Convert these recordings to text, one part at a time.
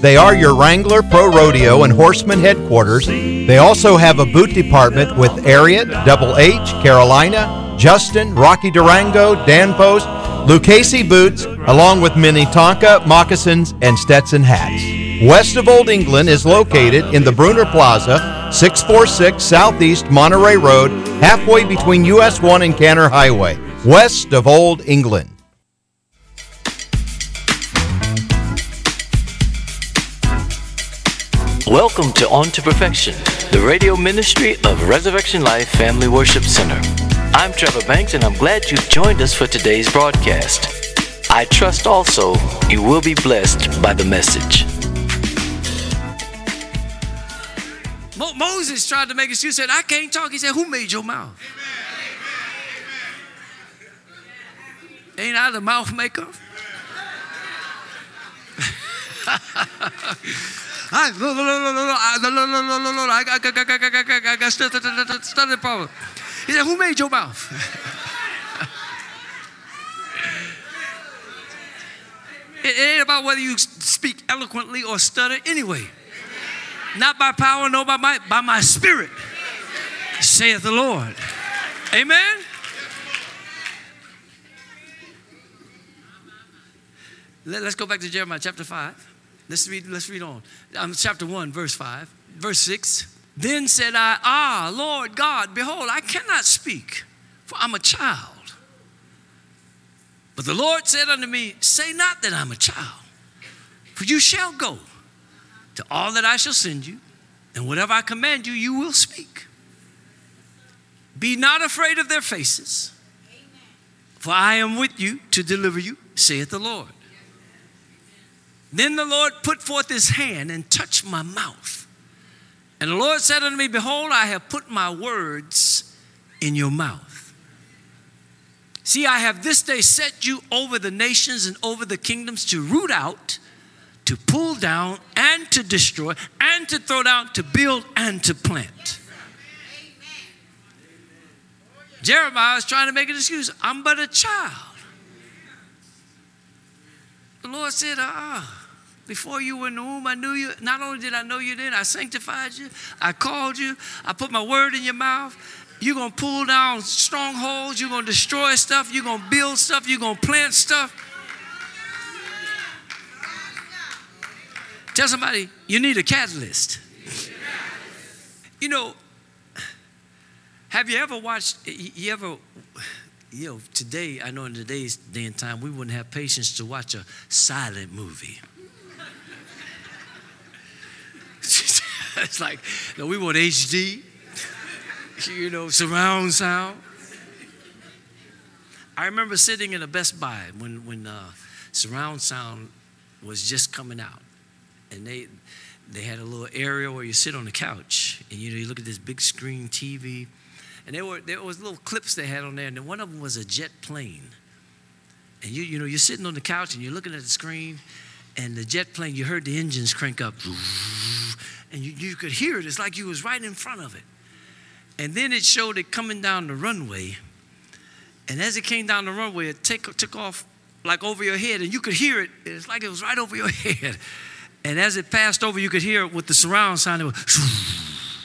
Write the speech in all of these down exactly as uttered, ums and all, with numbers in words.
They are your Wrangler Pro Rodeo and Horseman headquarters. They also have a boot department with Ariat, Double H, Carolina, Justin, Rocky Durango, Danfoss, Lucchese boots, along with Minnetonka, moccasins, and Stetson hats. West of Old England is located in the Bruner Plaza, six forty-six Southeast Monterey Road, halfway between U S one and Canner Highway, west of Old England. Welcome to On to Perfection, the radio ministry of Resurrection Life Family Worship Center. I'm Trevor Banks, and I'm glad you've joined us for today's broadcast. I trust also you will be blessed by the message. Mo- Moses tried to make excuse. He said, I can't talk. He said, who made your mouth? Amen. Ain't I the mouth maker? I, no, no, no, no, no, no, I, no, no, no, no, no, no, I got, got, got, got, got, got, got, got stuttering problem. He said, who made your mouth? It ain't about whether you speak eloquently or stutter anyway. Not by power, nor by might, by my spirit, saith the Lord. Amen? Let's go back to Jeremiah chapter five. Let's read, let's read on. Um, chapter one, verse five. Verse six. Then said I, ah, Lord God, behold, I cannot speak, for I'm a child. But the Lord said unto me, say not that I'm a child, for you shall go to all that I shall send you, and whatever I command you, you will speak. Be not afraid of their faces, for I am with you to deliver you, saith the Lord. Then the Lord put forth his hand and touched my mouth. And the Lord said unto me, behold, I have put my words in your mouth. See, I have this day set you over the nations and over the kingdoms to root out, to pull down, and to destroy, and to throw down, to build, and to plant. Jeremiah is trying to make an excuse. I'm but a child. The Lord said, ah, before you were in the womb, I knew you. Not only did I know you then, I sanctified you. I called you. I put my word in your mouth. You're going to pull down strongholds. You're going to destroy stuff. You're going to build stuff. You're going to plant stuff. Tell somebody, you need a catalyst. You know, have you ever watched, you ever, you know, today, I know in today's day and time, we wouldn't have patience to watch a silent movie. It's like, no, we want H D, you know, surround sound. I remember sitting in a Best Buy when, when uh, surround sound was just coming out. And they they had a little area where you sit on the couch and, you know, you look at this big screen T V. And there were there was little clips they had on there, and then one of them was a jet plane. And you you know you're sitting on the couch and you're looking at the screen, and the jet plane, you heard the engines crank up, and you, you could hear it. It's like you was right in front of it. And then it showed it coming down the runway, and as it came down the runway, it take, took off like over your head, and you could hear it. It's like it was right over your head. And as it passed over, you could hear it with the surround sound. It was,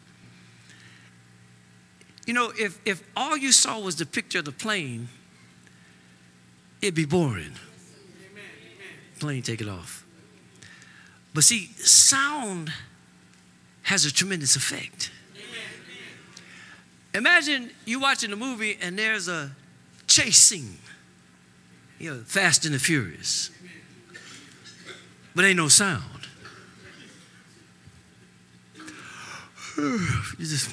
you know, if, if all you saw was the picture of the plane, it'd be boring. Plane, take it off. But see, sound has a tremendous effect. Imagine you watching a movie and there's a chase scene, you know, Fast and the Furious, but ain't no sound. You just,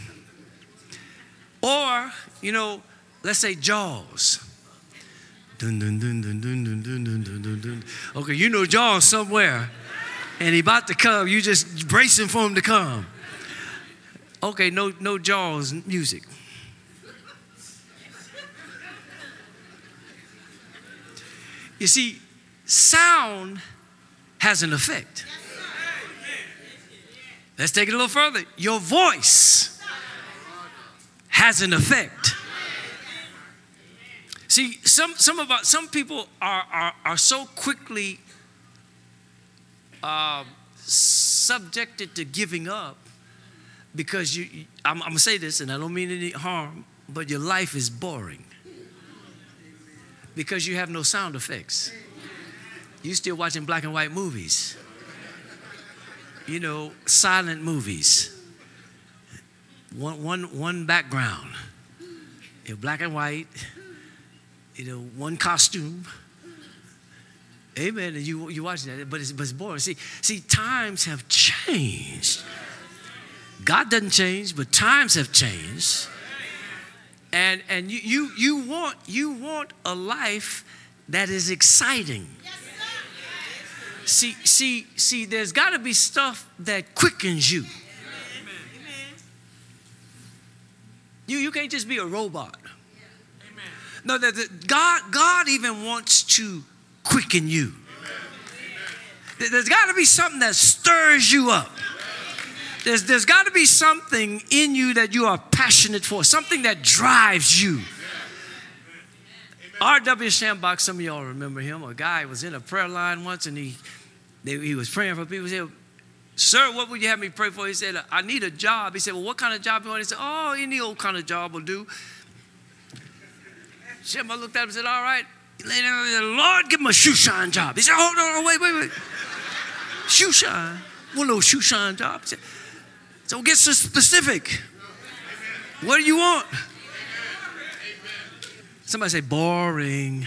or, you know, let's say Jaws. Dun, dun, dun, dun, dun, dun, dun, dun, dun, dun. Okay, you know Jaws somewhere, and he about to come. You just bracing for him to come. Okay, no, no Jaws music. You see, sound has an effect. Let's take it a little further. Your voice has an effect. See, some some of our, some people are are, are so quickly uh, subjected to giving up because you, I'm, I'm going to say this, and I don't mean any harm, but your life is boring because you have no sound effects. You're still watching black and white movies, you know, silent movies. One, one, one background, you know, black and white, you know, one costume. Amen. And you you watch that, but it's, but it's boring. See, see, times have changed. God doesn't change, but times have changed. And and you you you want you want a life that is exciting. See, see, see, there's got to be stuff that quickens you. You, you can't just be a robot. Amen. No, that God, God even wants to quicken you. Amen. There's got to be something that stirs you up. There's, there's got to be something in you that you are passionate for, something that drives you. R W Shambach, some of y'all remember him. A guy was in a prayer line once, and he, they, he was praying for people. He said, "Sir, what would you have me pray for?" He said, "I need a job." He said, "Well, what kind of job you want?" He said, "Oh, any old kind of job will do." Shema looked at him and said, "All right." He laid down and said, "Lord, give him a shoe shine job." He said, "Oh, no, no, wait, wait, wait. Shoe shine? What little shoe shine job?" He said, "So get so specific. What do you want?" Somebody say, boring.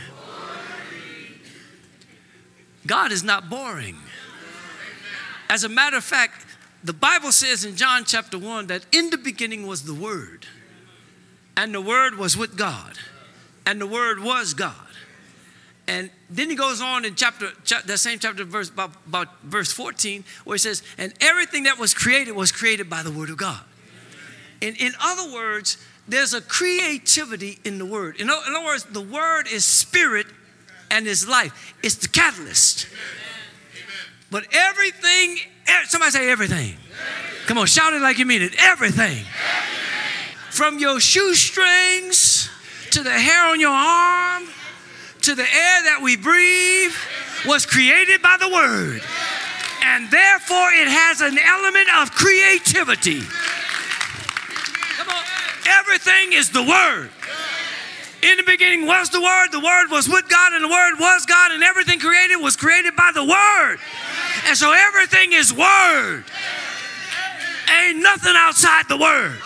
God is not boring. As a matter of fact, the Bible says in John chapter one that in the beginning was the Word, and the Word was with God, and the Word was God. And then he goes on in chapter, that same chapter, verse about, about verse fourteen, where he says, "And everything that was created was created by the Word of God." In, in other words, there's a creativity in the Word. In, in other words, the Word is spirit and is life. It's the catalyst. But everything, somebody say everything. Everything. Come on, shout it like you mean it. Everything. Everything. From your shoestrings to the hair on your arm to the air that we breathe was created by the Word. And therefore it has an element of creativity. Come on. Everything is the Word. In the beginning was the Word. The Word was with God, and the Word was God, and everything created was created by the Word. And so everything is Word. Ain't nothing outside the Word.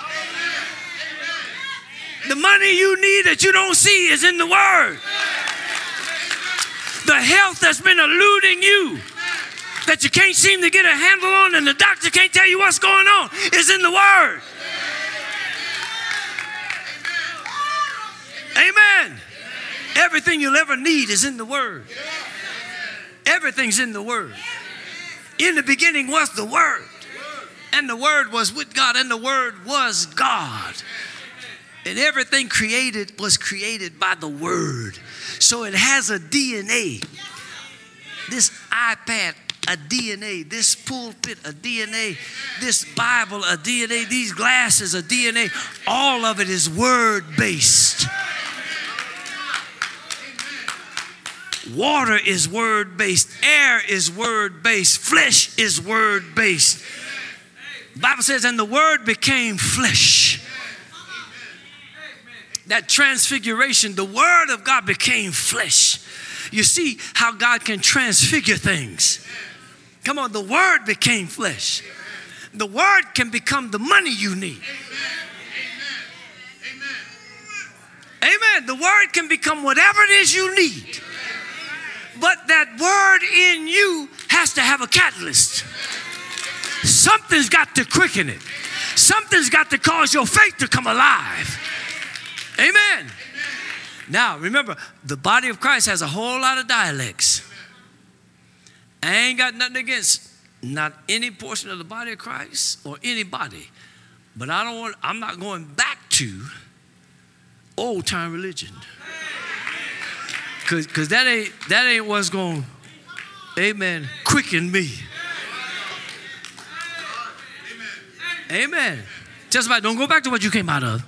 The money you need that you don't see is in the Word. The health that's been eluding you, that you can't seem to get a handle on, and the doctor can't tell you what's going on, is in the Word. Amen. Everything you'll ever need is in the Word. Everything's in the Word. In the beginning was the Word, and the Word was with God, and the Word was God. And everything created was created by the Word. So it has a D N A. This iPad, a D N A. This pulpit, a D N A. This Bible, a D N A. These glasses, a D N A. All of it is Word-based. Water is Word-based. Air is Word-based. Flesh is Word-based. The Bible says, and the Word became flesh. That transfiguration, the Word of God became flesh. You see how God can transfigure things. Come on, the Word became flesh. The Word can become the money you need. Amen. The Word can become whatever it is you need. But that Word in you has to have a catalyst. Something's got to quicken it. Something's got to cause your faith to come alive. Amen. Amen. Now, remember, the body of Christ has a whole lot of dialects. I ain't got nothing against not any portion of the body of Christ or anybody. But I don't want, I'm not going back to old time religion. Cause, Cause that ain't that ain't what's going, amen, quicken me. Amen. Tell somebody, don't go back to what you came out of.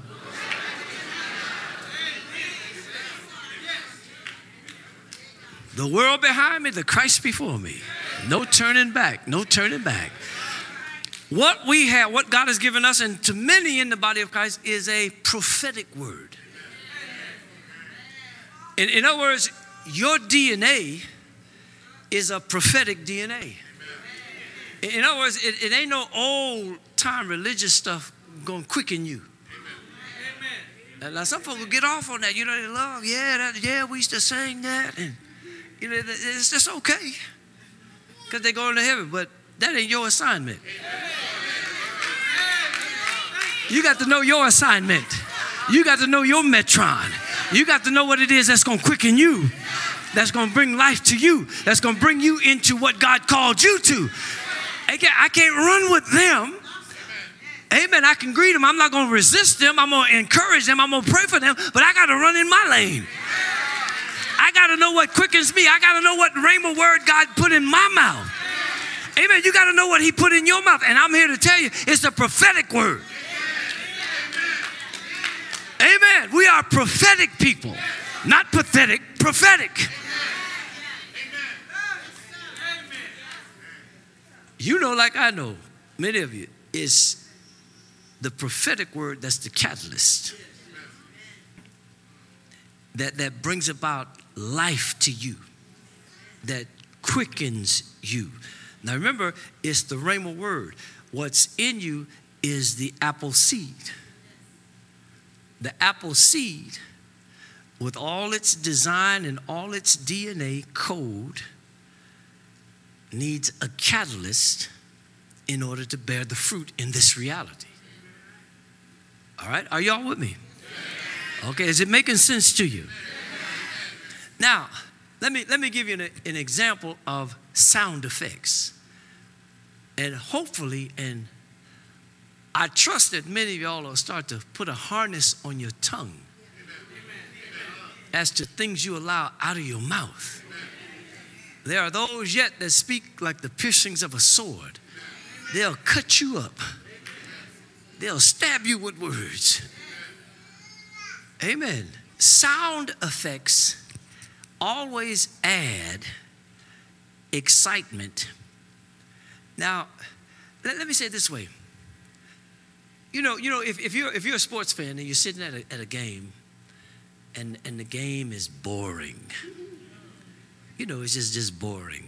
The world behind me, the Christ before me. No turning back. No turning back. What we have, what God has given us, and to many in the body of Christ, is a prophetic word. In, in other words, your D N A is a prophetic D N A. In, in other words, it, it ain't no old-time religious stuff going to quicken you. Now, now, some folks will get off on that. You know, they love, yeah, that, yeah, we used to sing that. And, you know, it's just okay because they're going to heaven, but that ain't your assignment. You got to know your assignment. You got to know your metron. You got to know what it is that's going to quicken you, that's going to bring life to you, that's going to bring you into what God called you to. I can't, I can't run with them. Amen. I can greet them. I'm not going to resist them. I'm going to encourage them. I'm going to pray for them, but I got to run in my lane. I got to know what quickens me. I got to know what rhema word God put in my mouth. Amen. You got to know what he put in your mouth. And I'm here to tell you, it's the prophetic word. Amen. We are prophetic people, not pathetic, prophetic. You know, like I know, many of you, it's the prophetic word that's the catalyst that, that brings about life to you, that quickens you. Now remember, it's the rhema word. What's in you is the apple seed. The apple seed, with all its design and all its D N A code, needs a catalyst in order to bear the fruit in this reality. All right? Are y'all with me? Okay, is it making sense to you? Now, let me, let me give you an, an example of sound effects. And hopefully, and I trust that many of y'all will start to put a harness on your tongue as to things you allow out of your mouth. There are those yet that speak like the piercings of a sword. They'll cut you up. They'll stab you with words. Amen. Sound effects always add excitement. Now, let, let me say it this way. You know, you know, if, if you're if you're a sports fan and you're sitting at a, at a game, and and the game is boring, you know, it's just just boring.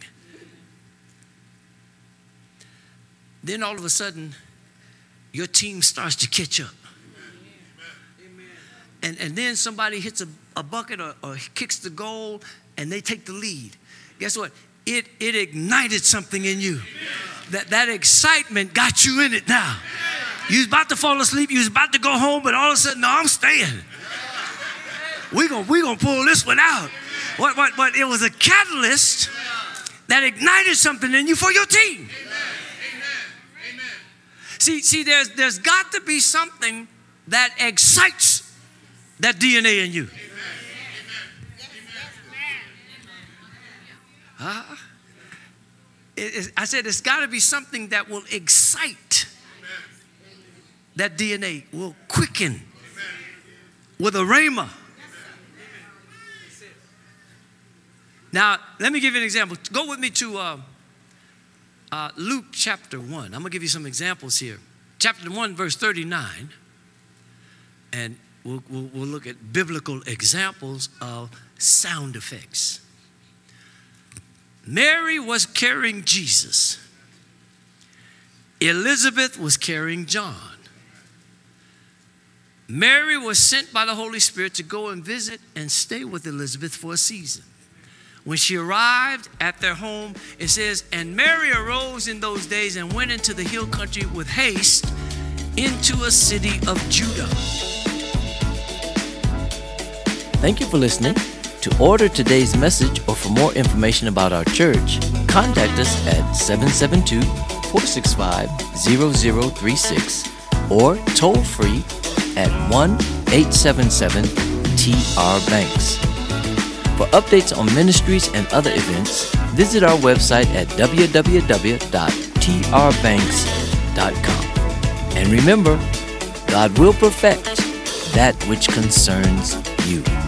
Then all of a sudden, your team starts to catch up, and and then somebody hits a, a bucket or, or kicks the goal, and they take the lead. Guess what? It it ignited something in you. That that excitement got you in it now. You was about to fall asleep. You was about to go home, but all of a sudden, no, I'm staying. We're going we gonna pull this one out. What, what, what? It was a catalyst that ignited something in you for your team. See, see, there's, there's got to be something that excites that D N A in you. Uh, it, it, I said, it's got to be something that will excite. That D N A will quicken with a rhema. Now, let me give you an example. Go with me to uh, uh, Luke chapter one. I'm going to give you some examples here. Chapter one, verse thirty-nine. And we'll, we'll, we'll look at biblical examples of sound effects. Mary was carrying Jesus. Elizabeth was carrying John. Mary was sent by the Holy Spirit to go and visit and stay with Elizabeth for a season. When she arrived at their home, it says, and Mary arose in those days and went into the hill country with haste into a city of Judah. Thank you for listening. To order today's message or for more information about our church, contact us at seven seven two, four six five, zero zero three six or toll free at one eight seven seven T R Banks. For updates on ministries and other events, visit our website at w w w dot t r banks dot com. And remember, God will perfect that which concerns you.